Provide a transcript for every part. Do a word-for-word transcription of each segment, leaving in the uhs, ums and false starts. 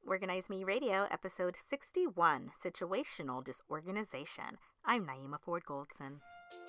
Organize Me Radio, episode sixty-one, Situational Disorganization. I'm Naima Ford Goldson.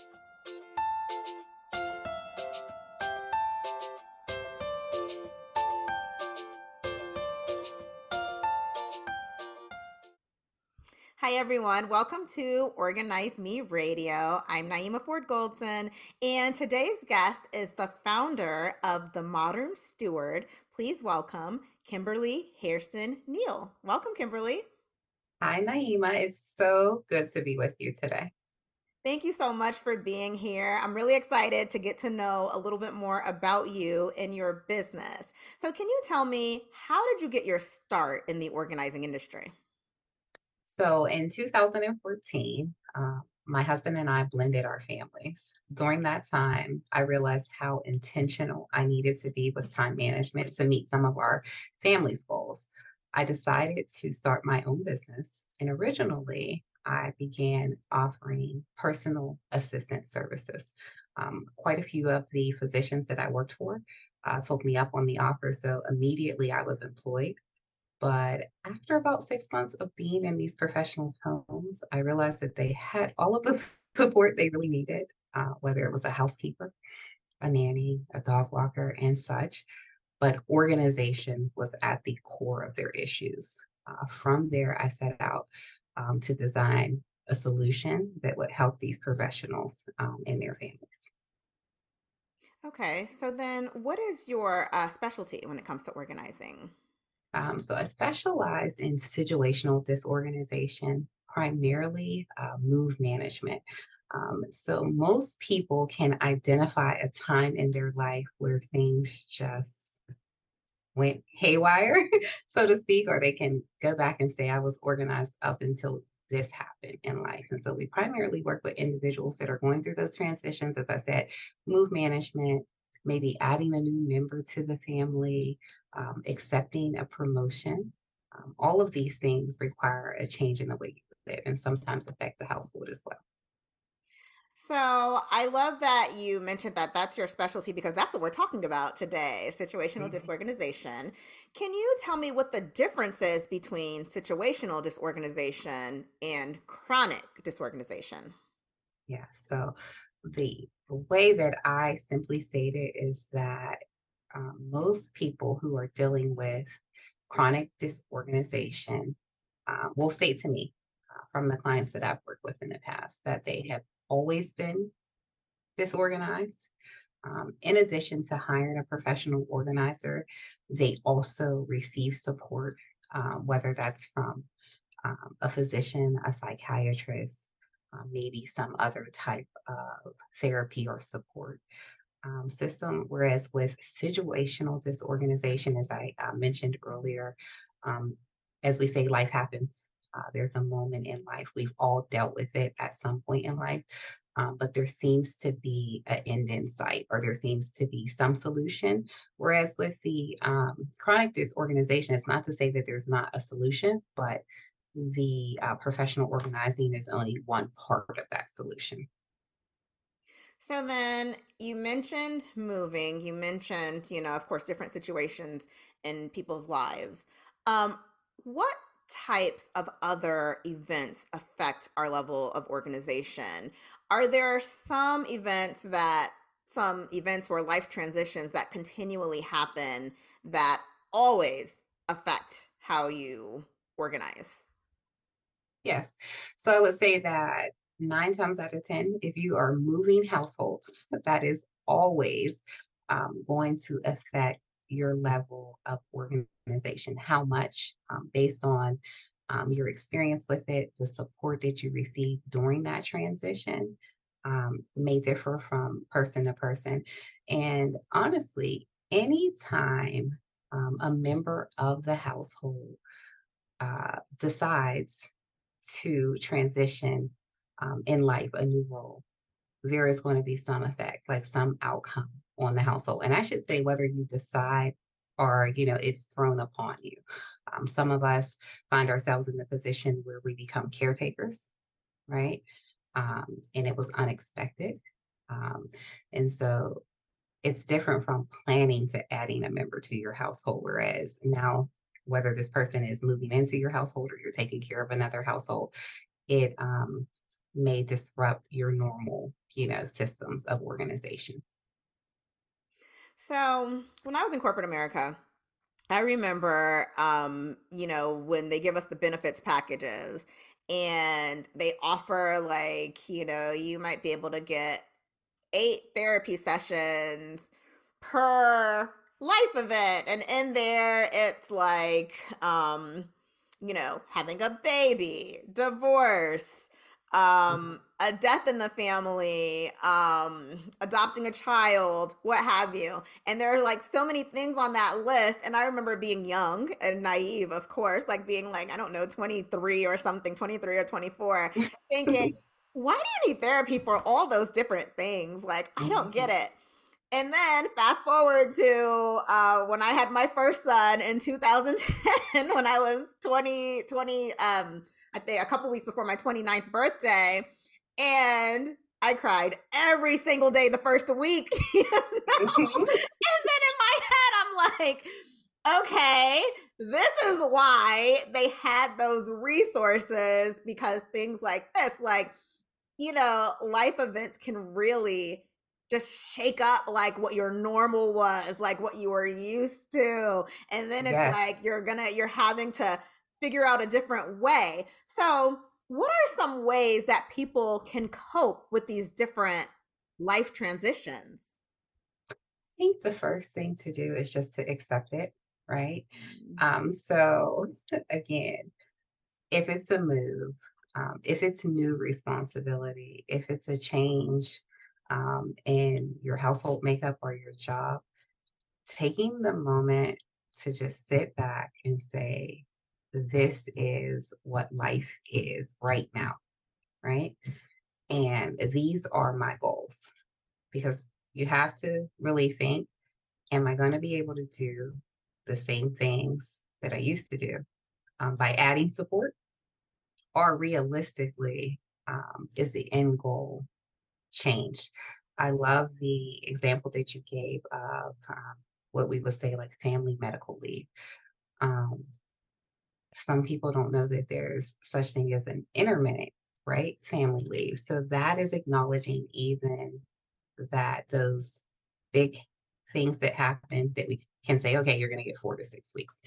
Hi, everyone. Welcome to Organize Me Radio. I'm Naima Ford Goldson, and today's guest is the founder of The Modern Steward. Please welcome Kimberly Hairston Neal. Welcome, Kimberly. Hi, Naima. It's so good to be with you today. Thank you so much for being here. I'm really excited to get to know a little bit more about you and your business. So, can you tell me, how did you get your start in the organizing industry? So, in two thousand fourteen, uh, my husband and I blended our families. During that time, I realized how intentional I needed to be with time management to meet some of our family's goals. I decided to start my own business, and originally, I began offering personal assistant services. Um, quite a few of the physicians that I worked for uh, took me up on the offer, so immediately I was employed. But after about six months of being in these professionals' homes, I realized that they had all of the support they really needed, uh, whether it was a housekeeper, a nanny, a dog walker, and such. But organization was at the core of their issues. Uh, from there, I set out um, to design a solution that would help these professionals um, and their families. Okay, so then what is your uh, specialty when it comes to organizing? Um, so I specialize in situational disorganization, primarily uh, mood management. Um, so most people can identify a time in their life where things just went haywire, so to speak, or they can go back and say, I was organized up until this happened in life. And so we primarily work with individuals that are going through those transitions, as I said, move management, maybe adding a new member to the family, um, accepting a promotion. Um, all of these things require a change in the way you live and sometimes affect the household as well. So, I love that you mentioned that that's your specialty because that's what we're talking about today, situational Mhm. disorganization. Can you tell me what the difference is between situational disorganization and chronic disorganization? Yeah. So the the way that I simply state it is that um, most people who are dealing with chronic disorganization uh, will say to me uh, from the clients that I've worked with in the past that they have always been disorganized. Um, in addition to hiring a professional organizer, they also receive support, um, whether that's from um, a physician, a psychiatrist, uh, maybe some other type of therapy or support um, system. Whereas with situational disorganization, as I uh, mentioned earlier, um, as we say, life happens. Uh, there's a moment in life. We've all dealt with it at some point in life. Um, but there seems to be an end in sight, or there seems to be some solution. Whereas with the um, chronic disorganization, it's not to say that there's not a solution, but the uh, professional organizing is only one part of that solution. So then you mentioned moving, you mentioned, you know, of course, different situations in people's lives. Um, what types of other events affect our level of organization? Are there some events that, some events or life transitions that continually happen that always affect how you organize? Yes. So I would say that nine times out of ten, if you are moving households, that is always um, going to affect your level of organization. How much, um, based on um, your experience with it, the support that you receive during that transition, um, may differ from person to person. And honestly, anytime um, a member of the household uh, decides to transition um, in life, a new role, there is going to be some effect, like some outcome on the household. And I should say, whether you decide or you know it's thrown upon you. Um, some of us find ourselves in the position where we become caretakers, right? Um, and it was unexpected. Um, and so it's different from planning to adding a member to your household. Whereas now whether this person is moving into your household or you're taking care of another household, it um, may disrupt your normal, you know, systems of organization. So when I was in corporate America, I remember, um, you know, when they give us the benefits packages and they offer, like, you know, you might be able to get eight therapy sessions per life event. And in there, it's like, um, you know, having a baby, divorce, um, a death in the family, um, adopting a child, what have you. And there are like so many things on that list. And I remember being young and naive, of course, like being like, I don't know, twenty-three or something, twenty-three or twenty-four, thinking, why do you need therapy for all those different things? Like, I don't get Mhm. it. And then fast forward to uh, when I had my first son in two thousand ten, when I was twenty twenty, um, I think a couple weeks before my twenty-ninth birthday. And I cried every single day the first week. You know? Mhm. And then in my head, I'm like, okay, this is why they had those resources, because things like this, like, you know, life events can really just shake up like what your normal was, like what you were used to. And then it's Yes. like you're gonna, you're having to figure out a different way. So, what are some ways that people can cope with these different life transitions? Think the first thing to do is just to accept it, right? Mm. Um, so again, if it's a move, um, if it's new responsibility, if it's a change um, in your household makeup or your job, taking the moment to just sit back and say, this is what life is right now, right? And these are my goals because you have to really think, am I going to be able to do the same things that I used to do um, by adding support? Or realistically, um, is the end goal changed? I love the example that you gave of um, what we would say like family medical leave. Um, some people don't know that there's such thing as an intermittent, right? Family leave. So that is acknowledging even that those big things that happen that we can say, okay, you're going to get four to six weeks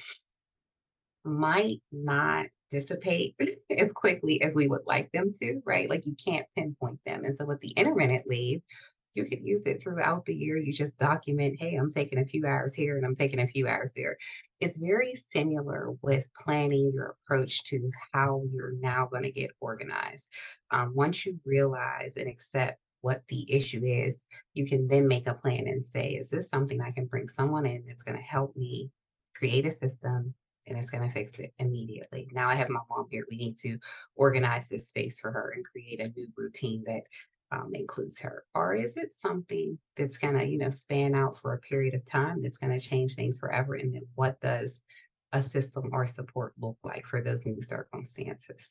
might not dissipate as quickly as we would like them to, right? Like you can't pinpoint them. And so with the intermittent leave, you could use it throughout the year. You just document, hey, I'm taking a few hours here and I'm taking a few hours there. It's very similar with planning your approach to how you're now going to get organized. Um, once you realize and accept what the issue is, you can then make a plan and say, is this something I can bring someone in that's going to help me create a system and it's going to fix it immediately. Now I have my mom here. We need to organize this space for her and create a new routine that um, includes her. Or is it something that's going to, you know, span out for a period of time that's going to change things forever? And then what does a system or support look like for those new circumstances?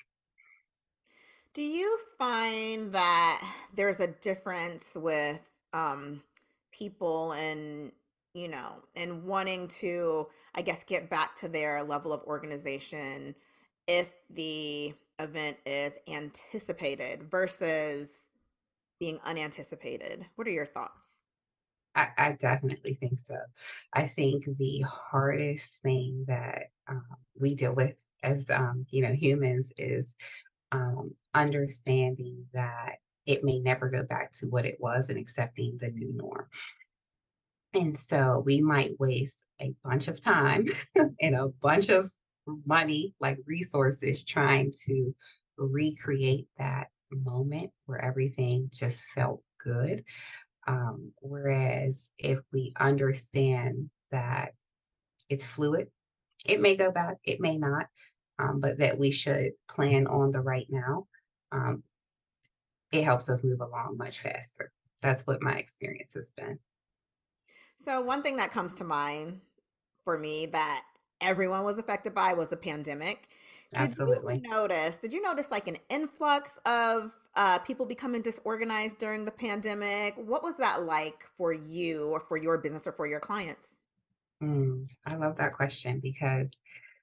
Do you find that there's a difference with um people and, you know, and wanting to, I guess, get back to their level of organization if the event is anticipated versus being unanticipated? What are your thoughts? I, I definitely think so. I think the hardest thing that um, we deal with as um, you know humans is um, understanding that it may never go back to what it was and accepting the new norm. And so we might waste a bunch of time and a bunch of money, like resources, trying to recreate that moment where everything just felt good. Um, whereas if we understand that it's fluid, it may go back, it may not, um, but that we should plan on the right now. Um, it helps us move along much faster. That's what my experience has been. So, one thing that comes to mind for me that everyone was affected by was the pandemic. Did you Absolutely. notice, did you notice like an influx of uh, people becoming disorganized during the pandemic? What was that like for you or for your business or for your clients? Mm, I love that question because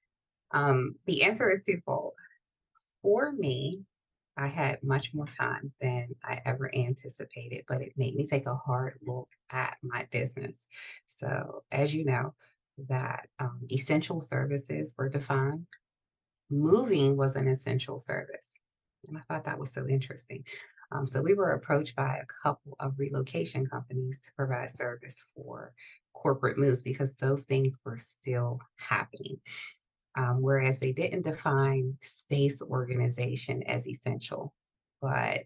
Um, the answer is twofold. For me, I had much more time than I ever anticipated, but it made me take a hard look at my business. So, as you know, that um, essential services were defined. Moving was an essential service. And I thought that was so interesting. Um, so, we were approached by a couple of relocation companies to provide service for corporate moves because those things were still happening. Um, whereas they didn't define space organization as essential. But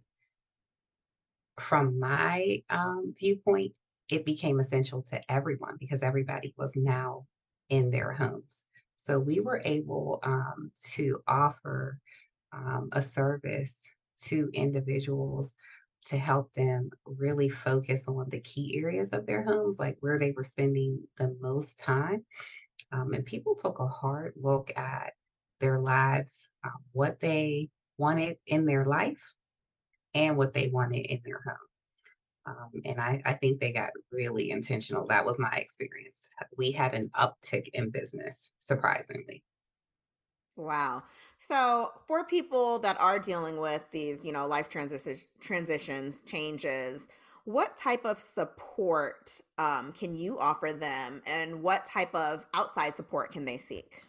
from my um, viewpoint, it became essential to everyone because everybody was now in their homes. So we were able um, to offer um, a service to individuals to help them really focus on the key areas of their homes, like where they were spending the most time. Um, and people took a hard look at their lives, uh, what they wanted in their life, and what they wanted in their home. Um, and I, I think they got really intentional. That was my experience. We had an uptick in business, surprisingly. Wow. So, for people that are dealing with these, you know, life transitions, transitions, changes, what type of support um, can you offer them, and what type of outside support can they seek?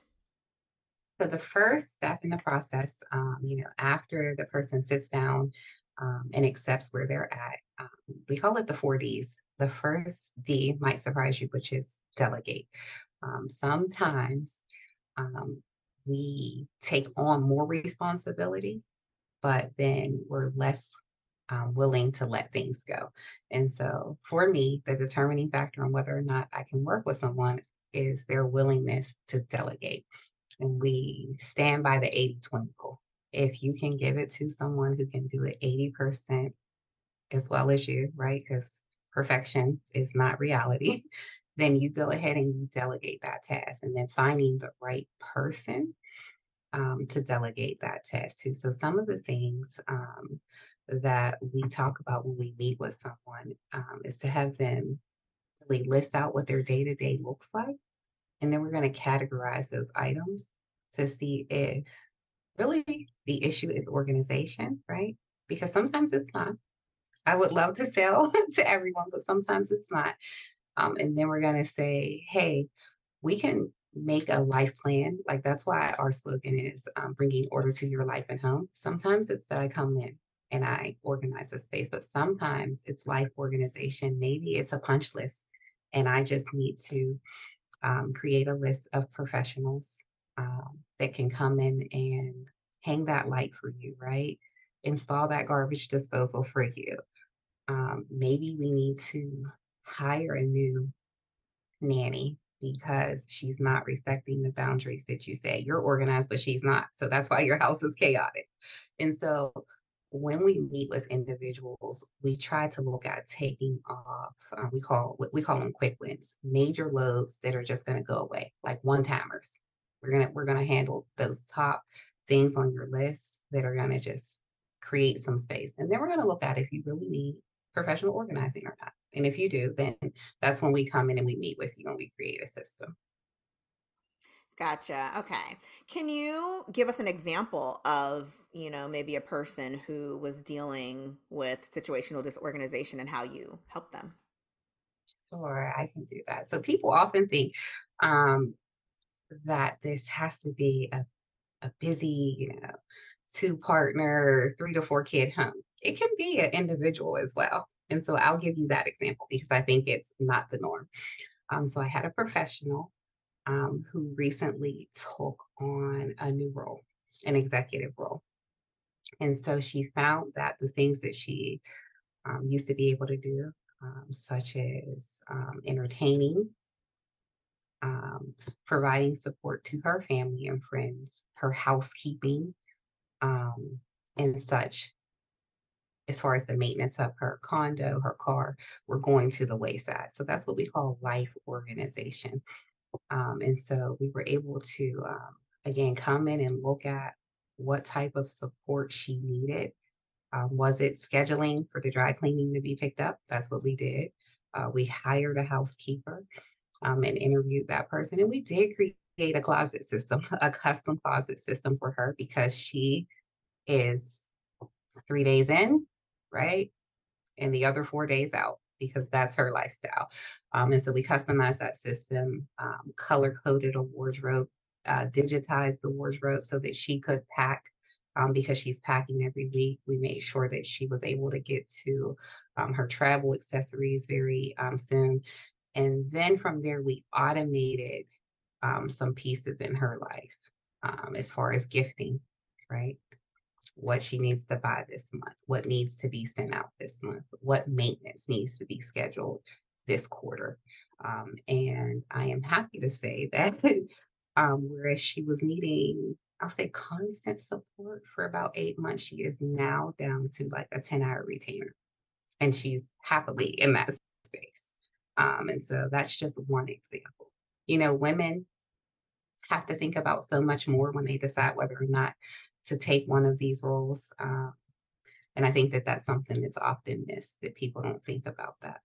So the first step in the process, um, you know, after the person sits down um, and accepts where they're at, um, we call it the four Ds. The first D might surprise you, which is delegate. Um, sometimes um, we take on more responsibility, but then we're less um, willing to let things go. And so for me, the determining factor on whether or not I can work with someone is their willingness to delegate. And we stand by the eighty twenty rule. If you can give it to someone who can do it eighty percent as well as you, right? Because perfection is not reality, then you go ahead and you delegate that task. And then finding the right person um, to delegate that task to. So some of the things um, that we talk about when we meet with someone um, is to have them really list out what their day to day looks like, and then we're going to categorize those items to see if really the issue is organization, right? Because sometimes it's not. I would love to tell to everyone, but sometimes it's not. Um, and then we're going to say, hey, we can make a life plan. Like that's why our slogan is um, bringing order to your life and home. Sometimes it's that I come in and I organize a space, but sometimes it's life organization. Maybe it's a punch list, and I just need to um, create a list of professionals um, that can come in and hang that light for you, right? Install that garbage disposal for you. Um, maybe we need to hire a new nanny because she's not respecting the boundaries that you say. You're organized, but she's not. So that's why your house is chaotic. And so when we meet with individuals, we try to look at taking off. Uh, we call we call them quick wins, major loads that are just going to go away, like one timers. We're gonna we're gonna handle those top things on your list that are gonna just create some space, and then we're gonna look at if you really need professional organizing or not. And if you do, then that's when we come in and we meet with you and we create a system. Gotcha. Okay. Can you give us an example of, you know, maybe a person who was dealing with situational disorganization and how you help them? Sure, I can do that. So people often think um, that this has to be a, a busy, you know, two partner, three to four kid home. It can be an individual as well. And so I'll give you that example because I think it's not the norm. Um, so I had a professional um, who recently took on a new role, an executive role. And so she found that the things that she um, used to be able to do, um, such as um, entertaining, um, s- providing support to her family and friends, her housekeeping, um, and such, as far as the maintenance of her condo, her car, were going to the wayside. So that's what we call life organization. Um, and so we were able to, um, again, come in and look at what type of support she needed. Um, was it scheduling for the dry cleaning to be picked up? That's what we did. Uh, we hired a housekeeper um, and interviewed that person. And we did create a closet system, a custom closet system for her because she is three days in, right? And the other four days out because that's her lifestyle. Um, and so we customized that system, um, color coded a wardrobe, uh, digitized the wardrobe so that she could pack. Um, because she's packing every week, we made sure that she was able to get to um, her travel accessories very um, soon. And then from there, we automated um, some pieces in her life um, as far as gifting, right? What she needs to buy this month, what needs to be sent out this month, what maintenance needs to be scheduled this quarter. Um, and I am happy to say that um, whereas she was needing, I'll say constant support for about eight months, she is now down to like a ten hour retainer and she's happily in that space. Um, and so that's just one example. You know, women have to think about so much more when they decide whether or not to take one of these roles. Uh, and I think that that's something that's often missed that people don't think about that.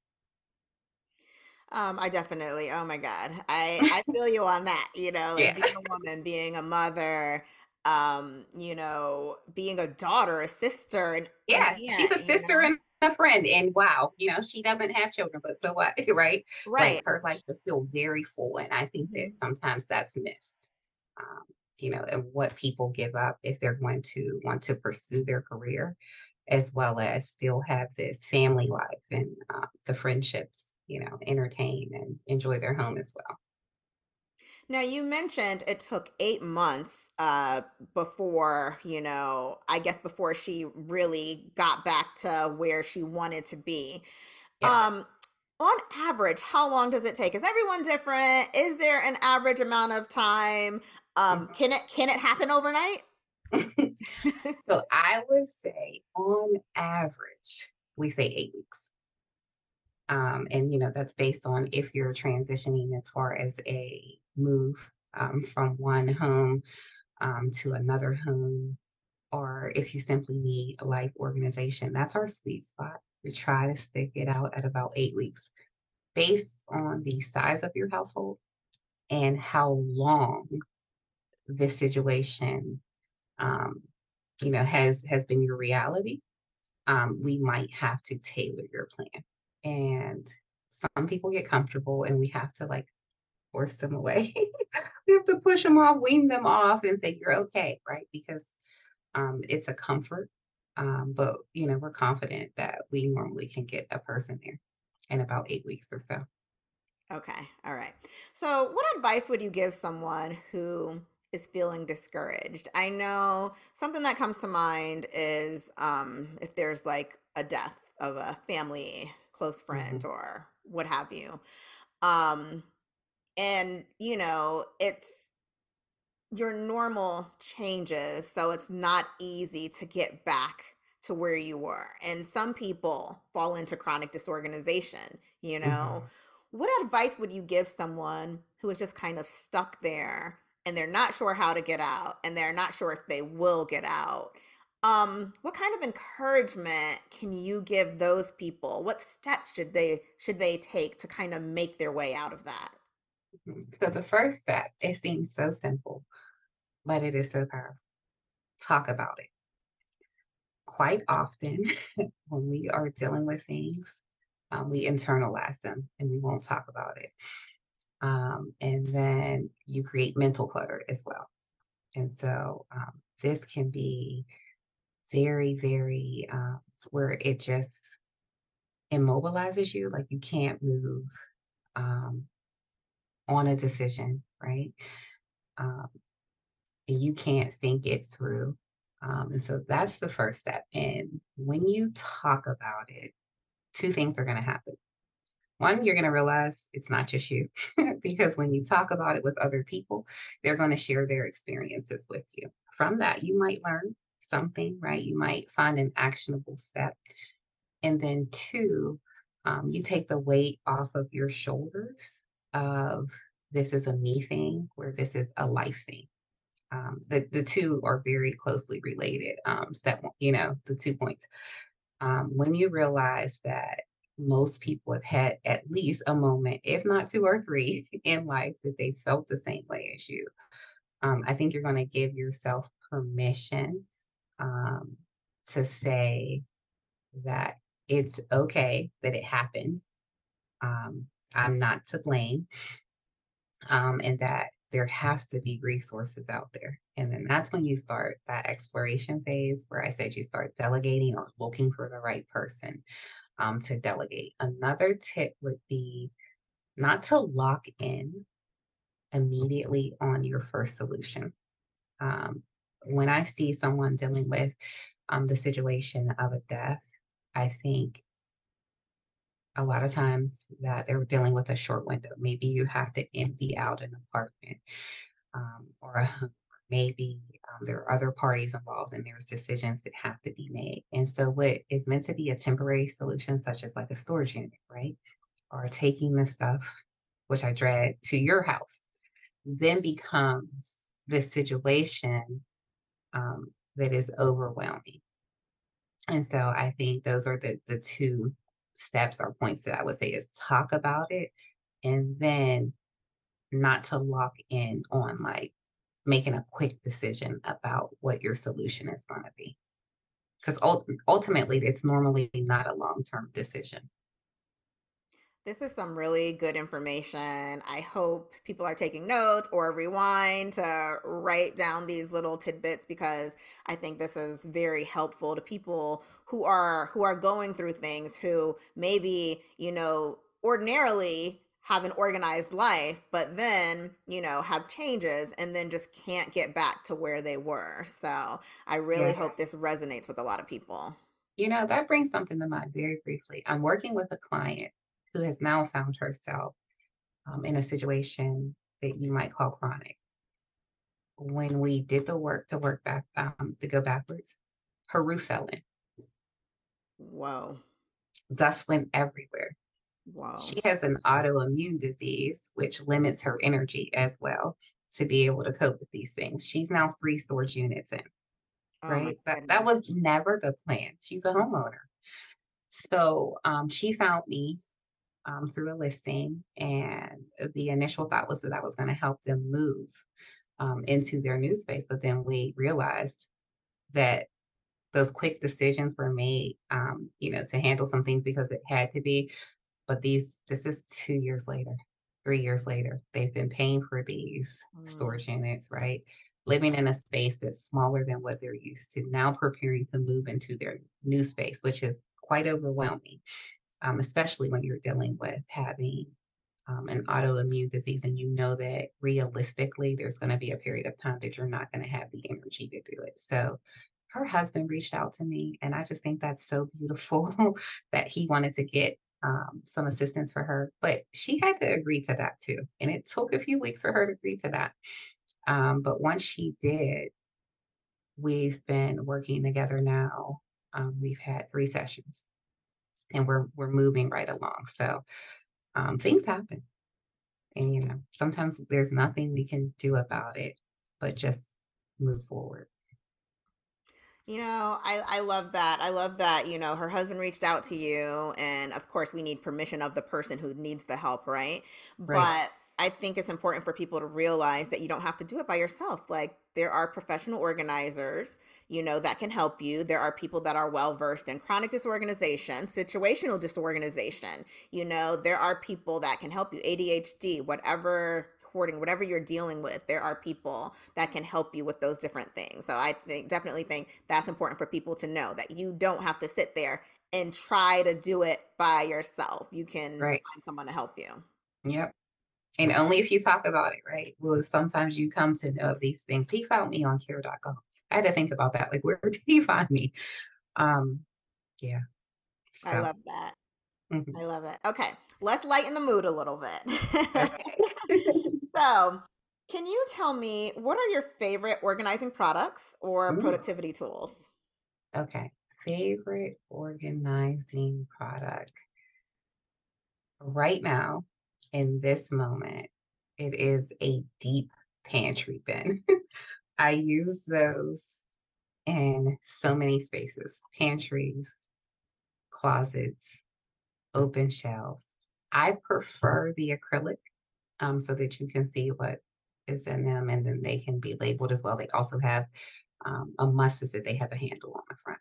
Um, I definitely, oh my God. I I feel you on that, you know, like Yeah. being a woman, being a mother, um, you know, being a daughter, a sister, and an Yeah. She's aunt, a you sister know. and a friend. And wow, you know, she doesn't have children, but so what? Right. Like Right. her life is still very full. And I think that Mhm. sometimes that's missed. Um, you know, and what people give up if they're going to want to pursue their career, as well as still have this family life and uh, the friendships, you know, entertain and enjoy their home as well. Now you mentioned it took eight months uh before, you know, I guess before she really got back to where she wanted to be. Um, Yes. on average, how long does it take? Is everyone different? Is there an average amount of time? Um, Mhm. can it can it happen overnight? So I would say on average, we say eight weeks. Um, and you know, that's based on if you're transitioning as far as a move um, from one home um, to another home, or if you simply need a life organization. That's our sweet spot. We try to stick it out at about eight weeks based on the size of your household and how long this situation um, you know has has been your reality. Um, we might have to tailor your plan. And some people get comfortable and we have to like force them away. We have to push them off, wean them off, and say, you're okay, right? Because um, it's a comfort. Um, but, you know, we're confident that we normally can get a person there in about eight weeks or so. Okay, all right. So, what advice would you give someone who is feeling discouraged? I know something that comes to mind is um, if there's like a death of a family close friend Mhm, or what have you. Um, and, you know, it's your normal changes, so it's not easy to get back to where you were. And some people fall into chronic disorganization, you know. mhm. What advice would you give someone who is just kind of stuck there and they're not sure how to get out and they're not sure if they will get out? Um, what kind of encouragement can you give those people? What steps should they should they take to kind of make their way out of that? Mhm. So the first step, it seems so simple, but it is so powerful. Talk about it. Quite often, when we are dealing with things, um, we internalize them and we won't talk about it. Um, and then you create mental clutter as well. And so um, this can be very, very, um, where it just immobilizes you, like you can't move um, on a decision, right? Um, and you can't think it through. Um, and so that's the first step. And when you talk about it, two things are going to happen. One, you're going to realize it's not just you, because when you talk about it with other people, they're going to share their experiences with you. From that, you might learn something, right? You might find an actionable step. And then, two, um, you take the weight off of your shoulders of this is a me thing, where this is a life thing. Um, the, the two are very closely related. Um, step one, you know, the two points um, when you realize that most people have had at least a moment, if not two or three, in life that they felt the same way as you. Um, I think you're going to give yourself permission um, to say that it's okay that it happened. Um, I'm not to blame, um, and that there has to be resources out there. And then that's when you start that exploration phase where I said you start delegating or looking for the right person um, to delegate. Another tip would be not to lock in immediately on your first solution. Um, when I see someone dealing with um, the situation of a death, I think a lot of times that they're dealing with a short window. Maybe you have to empty out an apartment, um, or a home. Maybe um, there are other parties involved and there's decisions that have to be made. And so, what is meant to be a temporary solution, such as like a storage unit, right? Or taking the stuff, which I dread, to your house, then becomes this situation um, that is overwhelming. And so I think those are the the two steps or points that I would say is talk about it and then not to lock in on like making a quick decision about what your solution is going to be. Because ultimately, it's normally not a long term decision. This is some really good information. I hope people are taking notes or rewind to write down these little tidbits because I think this is very helpful to people who are who are going through things who maybe, you know, ordinarily have an organized life, but then, you know, have changes and then just can't get back to where they were. So, I really Yeah. hope this resonates with a lot of people. You know, that brings something to mind very briefly. I'm working with a client who has now found herself um, in a situation that you might call chronic. When we did the work to work back, um, to go backwards, her roof fell in. Whoa. Dust went everywhere. Whoa. She has an autoimmune disease, which limits her energy as well to be able to cope with these things. She's now three storage units in, Oh my right? That that goodness. was never the plan. She's a homeowner. So um, she found me um, through a listing, and the initial thought was that I was going to help them move um, into their new space. But then we realized that those quick decisions were made, um, you know, to handle some things because it had to be. But these, this is two years later, three years later. They've been paying for these Mm. storage units, right? Living in a space that's smaller than what they're used to, now preparing to move into their new space, which is quite overwhelming, um, especially when you're dealing with having um, an autoimmune disease and you know that realistically there's going to be a period of time that you're not going to have the energy to do it. So her husband reached out to me, and I just think that's so beautiful that he wanted to get um, some assistance for her. But she had to agree to that too. And it took a few weeks for her to agree to that. Um, but once she did, we've been working together now. Um, we've had three sessions and we're we're moving right along. So um, things happen. And, you know, sometimes there's nothing we can do about it, but just move forward. You know, I I love that. I love that, you know, her husband reached out to you and of course we need permission of the person who needs the help, right? Right. But I think it's important for people to realize that you don't have to do it by yourself. Like there are professional organizers, you know, that can help you. There are people that are well versed in chronic disorganization, situational disorganization. You know, there are people that can help you, A D H D, whatever hoarding, whatever you're dealing with, there are people that can help you with those different things. So I think definitely think that's important for people to know that you don't have to sit there and try to do it by yourself. You can Right. find someone to help you. Yep. And only if you talk about it, right? Well, sometimes you come to know of these things. He found me on care dot com. I had to think about that. Like, where did he find me? Um, yeah. I So, love that. mhm. I love it. Okay, let's lighten the mood a little bit. Okay. So, can you tell me what are your favorite organizing products or Ooh, productivity tools? okay. Favorite organizing product right now in this moment, it is a deep pantry bin. I use those in so many spaces, pantries, closets. open shelves. I prefer the acrylic um, so that you can see what is in them and then they can be labeled as well. They also have um, a must is that they have a handle on the front.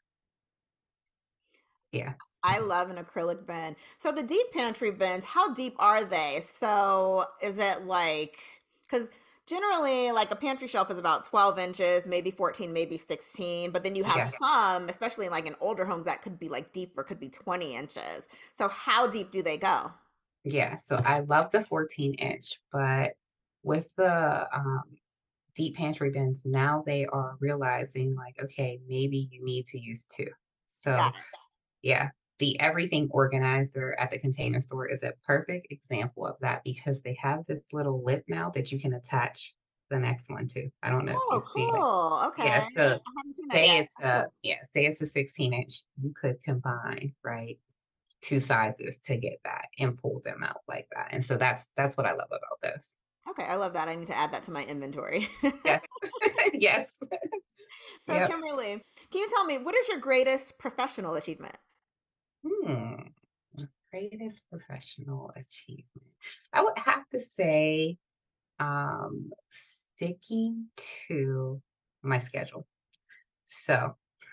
Yeah. I love an acrylic bin. So the deep pantry bins, how deep are they? So is it like, because generally like a pantry shelf is about twelve inches, maybe fourteen, maybe sixteen, but then you have Yeah. some, especially like in older homes, that could be like deeper, could be twenty inches. So how deep do they go? Yeah. So I love the fourteen inch, but with the um, deep pantry bins, now they are realizing like, okay, maybe you need to use two. Got So yeah, the everything organizer at the Container Store is a perfect example of that because they have this little lip now that you can attach the next one to. I don't know if Oh, you've seen it. cool. Yeah, Okay. so I haven't seen that say yet. it's That's a cool. yeah, say it's a sixteen inch, you could combine, right, two sizes to get that and pull them out like that. And so that's that's what I love about those. Okay, I love that. I need to add that to my inventory. Yes. Yes. So, Yep. Kimberly, can you tell me what is your greatest professional achievement? Hmm. Greatest professional achievement. I would have to say um, sticking to my schedule. So,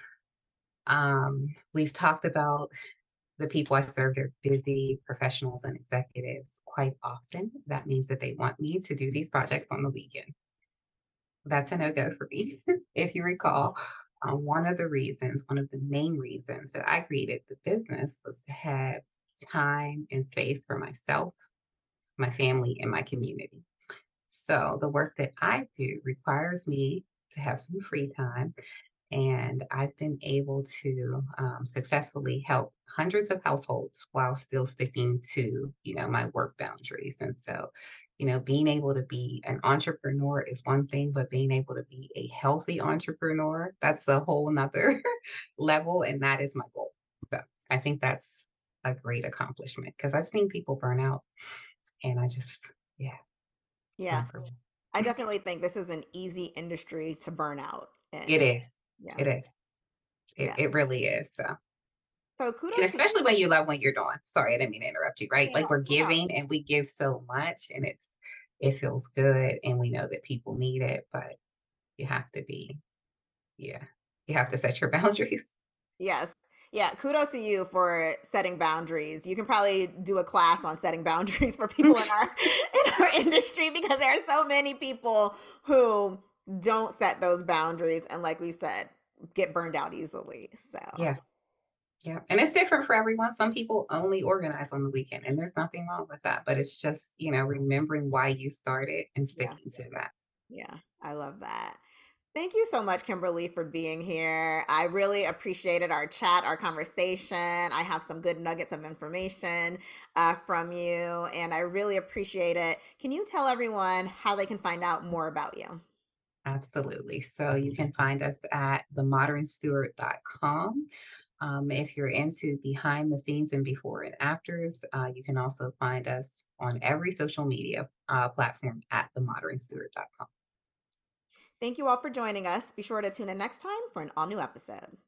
um, we've talked about the people I serve, they're busy professionals and executives quite often. That means that they want me to do these projects on the weekend. That's a no go for me. If you recall, uh, one of the reasons, one of the main reasons that I created the business was to have time and space for myself, my family, and my community. So the work that I do requires me to have some free time. And I've been able to um, successfully help hundreds of households while still sticking to, you know, my work boundaries. And so, you know, being able to be an entrepreneur is one thing, but being able to be a healthy entrepreneur, that's a whole nother level. And that is my goal. So I think that's a great accomplishment because I've seen people burn out and I just, yeah, it's Yeah, not for me. I definitely think this is an easy industry to burn out It in. is. Yeah, It is. It, yeah. it really is. So, So and kudos to especially when you love what you're doing. Sorry, I didn't mean to interrupt you, right? yeah, Like we're no, giving and we give so much and it's it feels good and we know that people need it, but you have to be, yeah, you have to set your boundaries. yes. Yeah, kudos to you for setting boundaries. You can probably do a class on setting boundaries for people in our in our industry because there are so many people who don't set those boundaries and like we said, get burned out easily. So, Yeah, yeah. And it's different for everyone. Some people only organize on the weekend and there's nothing wrong with that. But it's just, you know, remembering why you started and yeah. sticking to that. Yeah, I love that. Thank you so much, Kimberly, for being here. I really appreciated our chat, our conversation. I have some good nuggets of information uh, from you, and I really appreciate it. Can you tell everyone how they can find out more about you? Absolutely. So you can find us at the modern steward dot com. Um, if you're into behind the scenes and before and afters, uh, you can also find us on every social media uh, platform at the modern steward dot com. Thank you all for joining us. Be sure to tune in next time for an all new episode.